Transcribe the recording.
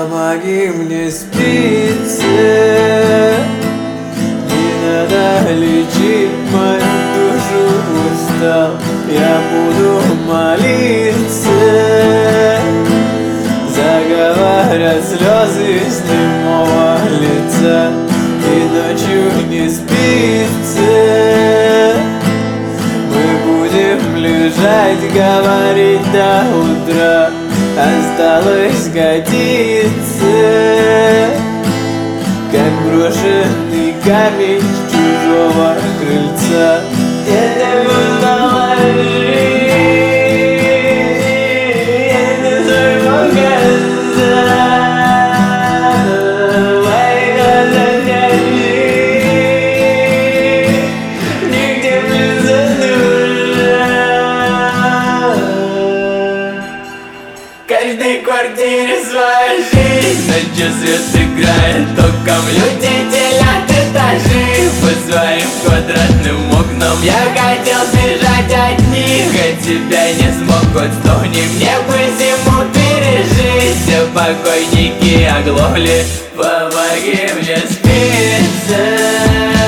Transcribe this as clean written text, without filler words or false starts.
Помоги мне спиться, не надо лечить мою душу, устал. Я буду молиться, заговорят слезы с немого лица, и ночью не спится. Мы будем лежать, говорить до утра, осталось годиться, как брошенный камень с чужого крыльца. Это была жизнь, это свой показатель, мои глаза тяжи, нигде близко душа. В каждой квартире своя жизнь, ночью свет играет током, люди делят этажи по своим квадратным окнам. Я хотел бежать от них, от тебя не смог, хоть стогни мне бы зиму пережить. Все покойники оглохли, помоги мне спиться.